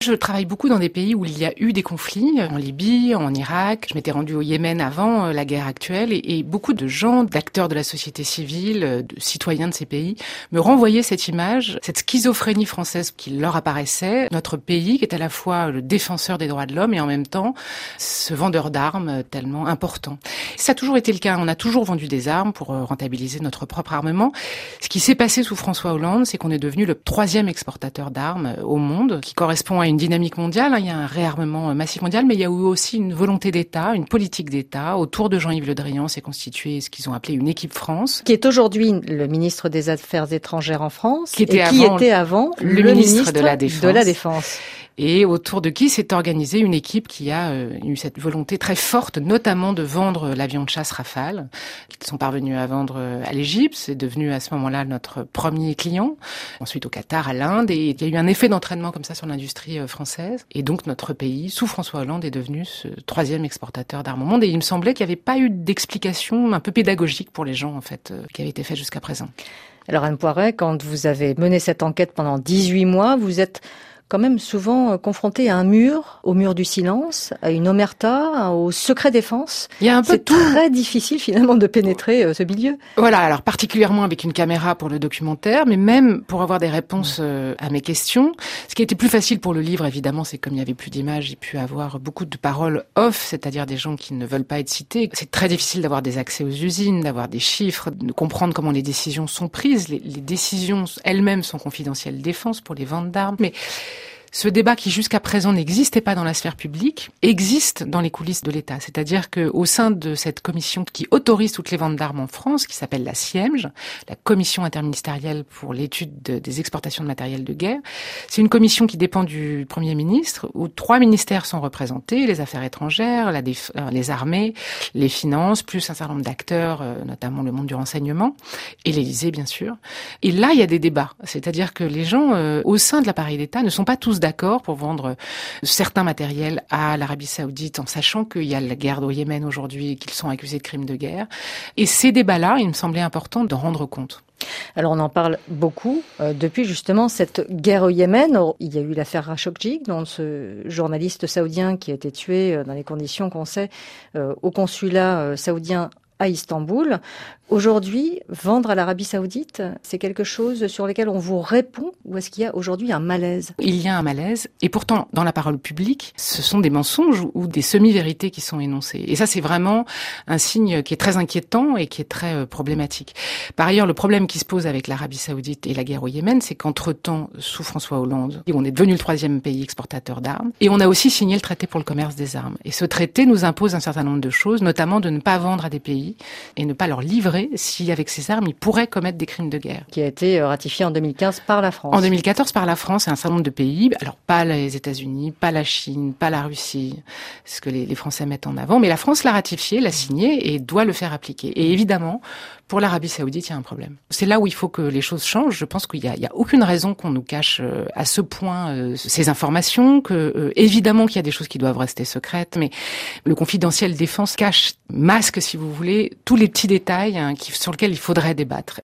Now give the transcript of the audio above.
Je travaille beaucoup dans des pays où il y a eu des conflits, en Libye, en Irak. Je m'étais rendue au Yémen avant la guerre actuelle et beaucoup de gens, d'acteurs de la société civile, de citoyens de ces pays, me renvoyaient cette image, cette schizophrénie française qui leur apparaissait. Notre pays qui est à la fois le défenseur des droits de l'homme et en même temps ce vendeur d'armes tellement important. Ça a toujours été le cas. On a toujours vendu des armes pour rentabiliser notre propre armement. Ce qui s'est passé sous François Hollande, c'est qu'on est devenu le 3e exportateur d'armes au monde, qui correspond à une dynamique mondiale. Il y a un réarmement massif mondial, mais il y a eu aussi une volonté d'État, une politique d'État. Autour de Jean-Yves Le Drian s'est constitué ce qu'ils ont appelé une équipe France. Qui est aujourd'hui le ministre des Affaires étrangères en France, qui était avant le ministre de la Défense. Et autour de qui s'est organisée une équipe qui a eu cette volonté très forte, notamment de vendre l'avion de chasse Rafale, qu'ils sont parvenus à vendre à l'Égypte. C'est devenu à ce moment-là notre premier client. Ensuite au Qatar, à l'Inde. Et il y a eu un effet d'entraînement comme ça sur l'industrie française. Et donc notre pays, sous François Hollande, est devenu ce 3e exportateur d'armes au monde. Et il me semblait qu'il n'y avait pas eu d'explication un peu pédagogique pour les gens, en fait, qui avait été faite jusqu'à présent. Alors Anne Poiret, quand vous avez mené cette enquête pendant 18 mois, vous êtes quand même souvent confronté à un mur, au mur du silence, à une omerta, au secret défense. Il y a un peu c'est très difficile finalement de pénétrer ce milieu. Voilà, alors particulièrement avec une caméra pour le documentaire, mais même pour avoir des réponses à mes questions. Ce qui a été plus facile pour le livre, évidemment, c'est comme il n'y avait plus d'images, j'ai pu avoir beaucoup de paroles off, c'est-à-dire des gens qui ne veulent pas être cités. C'est très difficile d'avoir des accès aux usines, d'avoir des chiffres, de comprendre comment les décisions sont prises. Les décisions elles-mêmes sont confidentielles défense pour les ventes d'armes, mais ce débat qui jusqu'à présent n'existait pas dans la sphère publique existe dans les coulisses de l'État. C'est-à-dire qu'au sein de cette commission qui autorise toutes les ventes d'armes en France, qui s'appelle la CIEMG, la Commission interministérielle pour l'étude des exportations de matériel de guerre, c'est une commission qui dépend du Premier ministre, où 3 ministères sont représentés, les affaires étrangères, les armées, les finances, plus un certain nombre d'acteurs, notamment le monde du renseignement, et l'Élysée bien sûr. Et là, il y a des débats. C'est-à-dire que les gens au sein de l'appareil d'État ne sont pas tous d'accord pour vendre certains matériels à l'Arabie Saoudite en sachant qu'il y a la guerre au Yémen aujourd'hui et qu'ils sont accusés de crimes de guerre. Et ces débats-là, il me semblait important d'en rendre compte. Alors on en parle beaucoup depuis justement cette guerre au Yémen. Il y a eu l'affaire Khashoggi, dont ce journaliste saoudien qui a été tué dans les conditions qu'on sait au consulat saoudien à Istanbul. Aujourd'hui, vendre à l'Arabie Saoudite, c'est quelque chose sur lequel on vous répond ou est-ce qu'il y a aujourd'hui un malaise ? Il y a un malaise et pourtant, dans la parole publique, ce sont des mensonges ou des semi-vérités qui sont énoncées. Et ça, c'est vraiment un signe qui est très inquiétant et qui est très problématique. Par ailleurs, le problème qui se pose avec l'Arabie Saoudite et la guerre au Yémen, c'est qu'entre-temps, sous François Hollande, on est devenu le 3e pays exportateur d'armes et on a aussi signé le traité pour le commerce des armes. Et ce traité nous impose un certain nombre de choses, notamment de ne pas vendre à des pays et ne pas leur livrer si, avec ces armes, ils pourraient commettre des crimes de guerre. Qui a été ratifié en 2015 par la France. En 2014 par la France et un certain nombre de pays. Alors, pas les États-Unis, pas la Chine, pas la Russie, ce que les Français mettent en avant. Mais la France l'a ratifié, l'a signé et doit le faire appliquer. Et évidemment, pour l'Arabie Saoudite, il y a un problème. C'est là où il faut que les choses changent. Je pense qu'il y a aucune raison qu'on nous cache à ce point ces informations, que évidemment qu'il y a des choses qui doivent rester secrètes, mais le confidentiel défense masque, si vous voulez, tous les petits détails sur lesquels il faudrait débattre.